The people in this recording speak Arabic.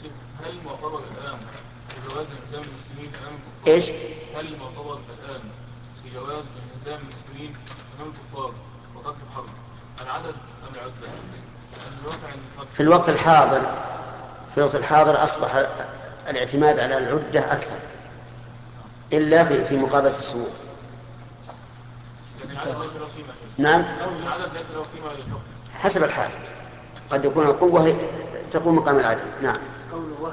شيخ، هل معتبر الآن في جواز انهزام المسلمين أمام الكفار؟ إيش؟ هل معتبر الآن في جواز انهزام المسلمين أمام الكفار وترك الحرب العدد أم العدة؟ لأن الواقع أن في الوقت الحاضر أصبح الاعتماد على العدة أكثر، إلا في مقابلة الصمود. يعني العدد ليس له قيمة. نعم، العدد ليس له قيمة للحكم. حسب الحال، قد يكون القوة تقوم مقام العدد. نعم.